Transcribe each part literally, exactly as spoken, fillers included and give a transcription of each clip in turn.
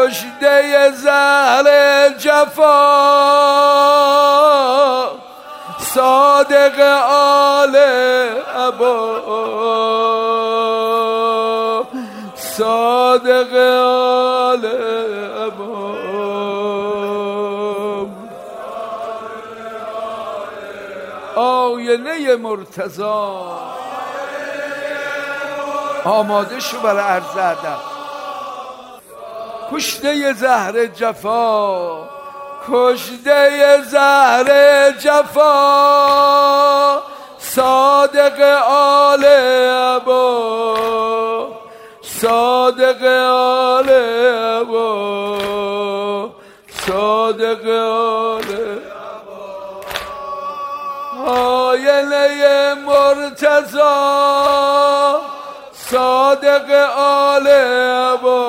کشته زهر جفا صادق آل عبا صادق آل عبا آینه مرتضی آماده شو برای عرض ادب. کشته زهر جفا کشته زهر جفا صادق آل عبا صادق آل عبا صادق آل آینه مرتضی صادق آل عبا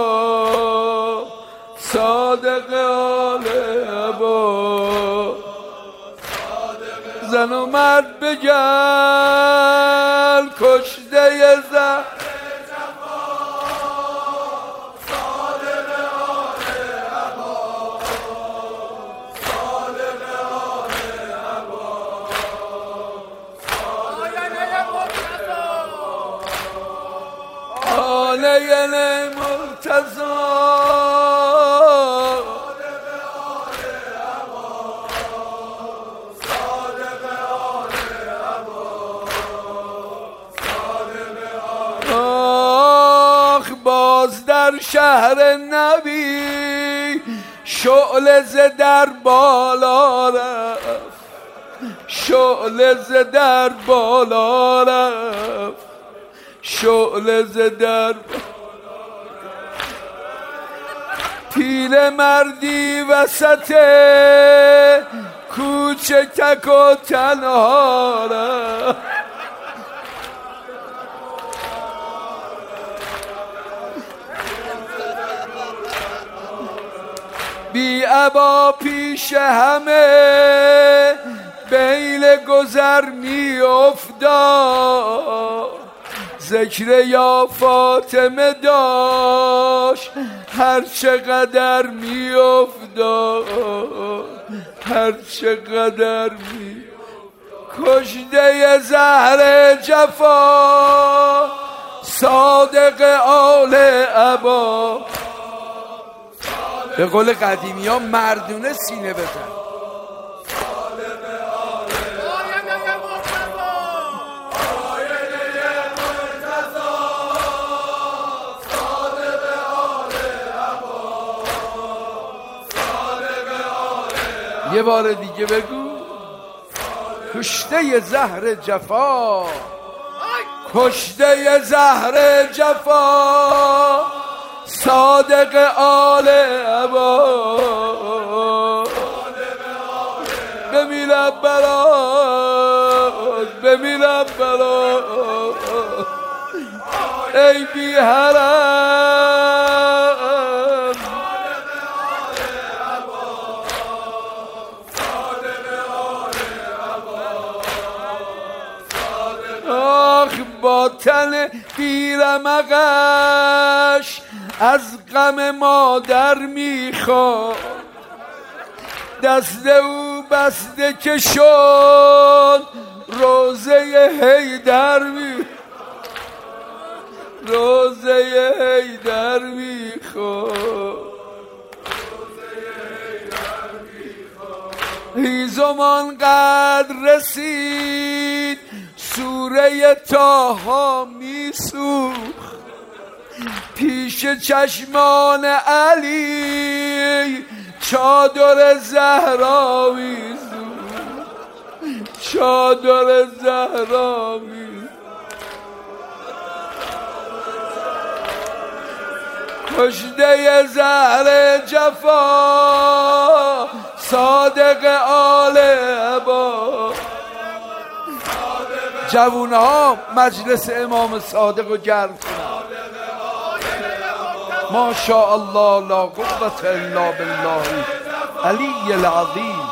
صادق آل عبا زن و مرد بگل کشته زهر آینه مرتضی آخ باز در شهر نبی شعله ز در بالا رفت شعله ز در بالا رفت شعله ز در پیل مردی وسط کوچه تک و تنها رفت بی عبا پیش همه بیل گذر می افتاد ذکر یا فاطمه داشت هر چقدر می افتاد هر چقدر می کشته زهر جفا صادق آل عبا به قول قدیمی ها مردونه سینه بزن. یه بار دیگه بگو کشته زهر جفا کشته زهر جفا صادق آل عبا بمیرم برات بمیرم برات ای بی حرم آخ با تن بیرمقش از غم مادر میخواد دست او بسته که شد روزه حیدر می روزه حیدر میخواد هیزمان قدر رسید سوره طه میسوخت پیش چشمان علی چادر زهرا میسوخت چادر زهرا میسوخت کشته زهر جفا صادق آل عبا جوونها مجلس امام صادق رو گرم کنن ما شاء الله لا قوة الا بالله علی العظیم.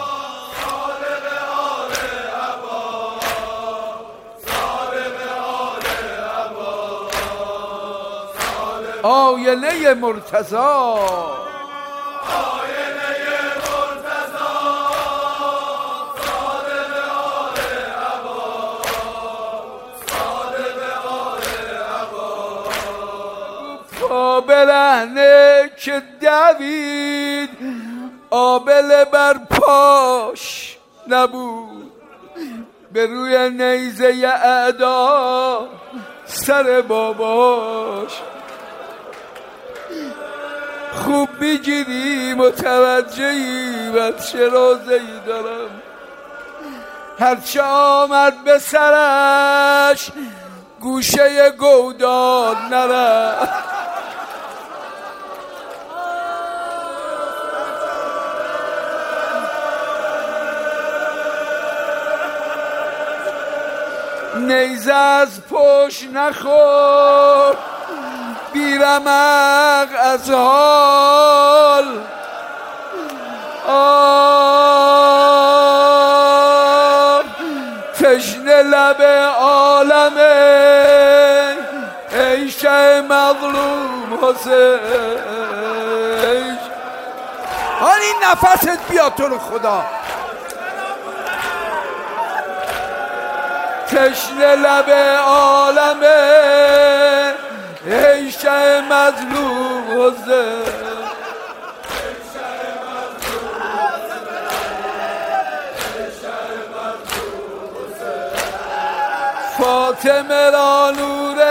آینه مرتضی برهنه که دوید آبله بر پاش نبود، به روی نیزه اعدا سر باباش. خوب میگیری متوجهی بچه روزهی دارم، هرچه آمد به سرش گوشه گودال نرفت. نیزه از پشت نخور بیرمق از حال، آه تشنه لب عالمه ای شه مظلوم حسین. آن این نفست بیا تو رو خدا. تشنه لب عالمه ای شه مظلوم حسین. فاطمه را نور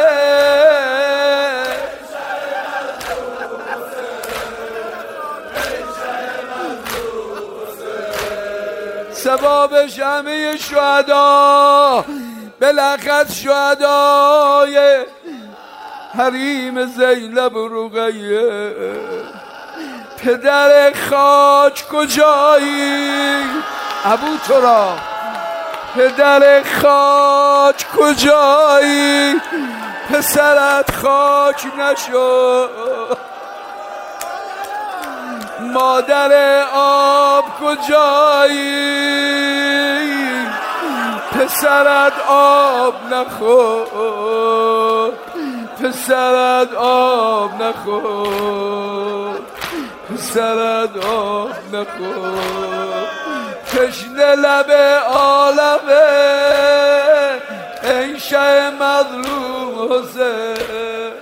سبابش همه شهدا، بلخص شهدای حریم زینب رقیه. پدر خاک کجایی ابو تراب، پدر خاک کجایی پسرت خاک نشد. مادر آب کجایی پسرت آب نخور، پسرت آب نخور، پسرت آب نخور. تشنه لب عالمه ای شه مظلوم حسین.